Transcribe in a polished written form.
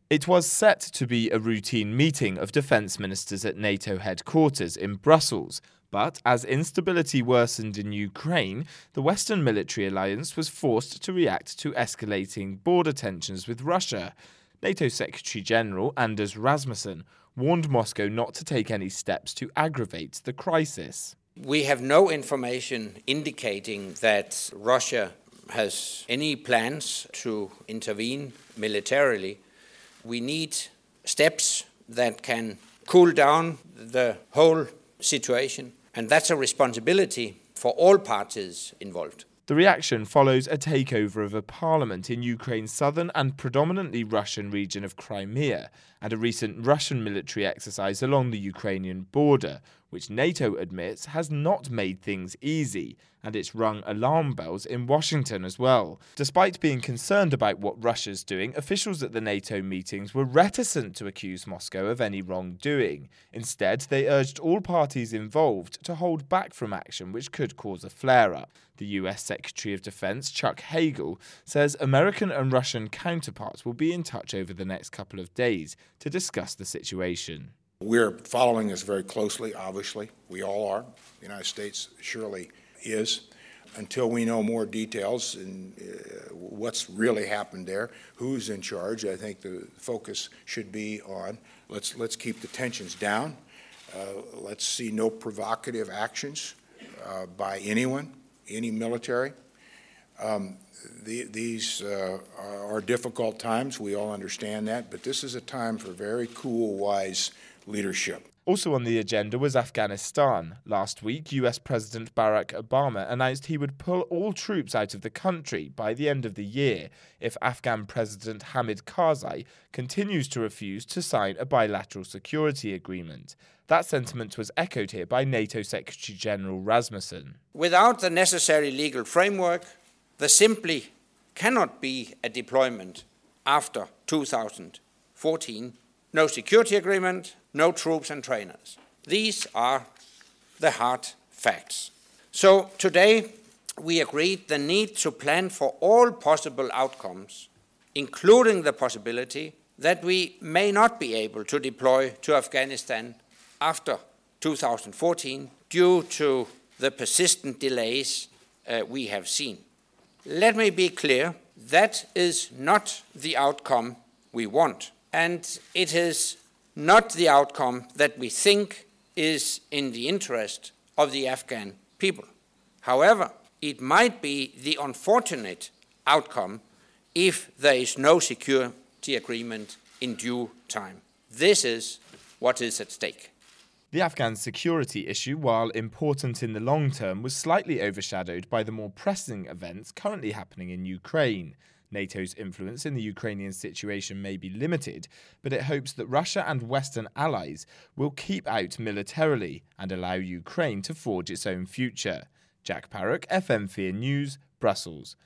It was set to be a routine meeting of defence ministers at NATO headquarters in Brussels, but as instability worsened in Ukraine, the Western military alliance was forced to react to escalating border tensions with Russia. NATO Secretary-General Anders Rasmussen warned Moscow not to take any steps to aggravate the crisis. We have no information indicating that Russia has any plans to intervene militarily. We need steps that can cool down the whole situation, and that's a responsibility for all parties involved. The reaction follows a takeover of a parliament in Ukraine's southern and predominantly Russian region of Crimea, and a recent Russian military exercise along the Ukrainian border, which NATO admits has not made things easy, and it's rung alarm bells in Washington as well. Despite being concerned about what Russia's doing, officials at the NATO meetings were reticent to accuse Moscow of any wrongdoing. Instead, they urged all parties involved to hold back from action which could cause a flare-up. The US Secretary of Defense, Chuck Hagel, says American and Russian counterparts will be in touch over the next couple of days to discuss the situation. We're following this very closely, obviously. We all are. The United States surely is. Until we know more details and what's really happened there, who's in charge, I think the focus should be on let's keep the tensions down. Let's see no provocative actions by anyone, any military. These are difficult times. We all understand that, but this is a time for very cool, wise leadership. Also on the agenda was Afghanistan. Last week, US President Barack Obama announced he would pull all troops out of the country by the end of the year if Afghan President Hamid Karzai continues to refuse to sign a bilateral security agreement. That sentiment was echoed here by NATO Secretary-General Rasmussen. Without the necessary legal framework, there simply cannot be a deployment after 2014. No security agreement, no troops and trainers. These are the hard facts. So today we agreed the need to plan for all possible outcomes, including the possibility that we may not be able to deploy to Afghanistan after 2014 due to the persistent delays we have seen. Let me be clear, that is not the outcome we want. And it is not the outcome that we think is in the interest of the Afghan people. However, it might be the unfortunate outcome if there is no security agreement in due time. This is what is at stake. The Afghan security issue, while important in the long term, was slightly overshadowed by the more pressing events currently happening in Ukraine. NATO's influence in the Ukrainian situation may be limited, but it hopes that Russia and Western allies will keep out militarily and allow Ukraine to forge its own future. Jack Parrock, FM4 News, Brussels.